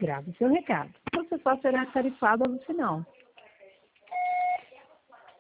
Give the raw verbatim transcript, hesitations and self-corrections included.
grave o seu recado. Você só será tarifado no final.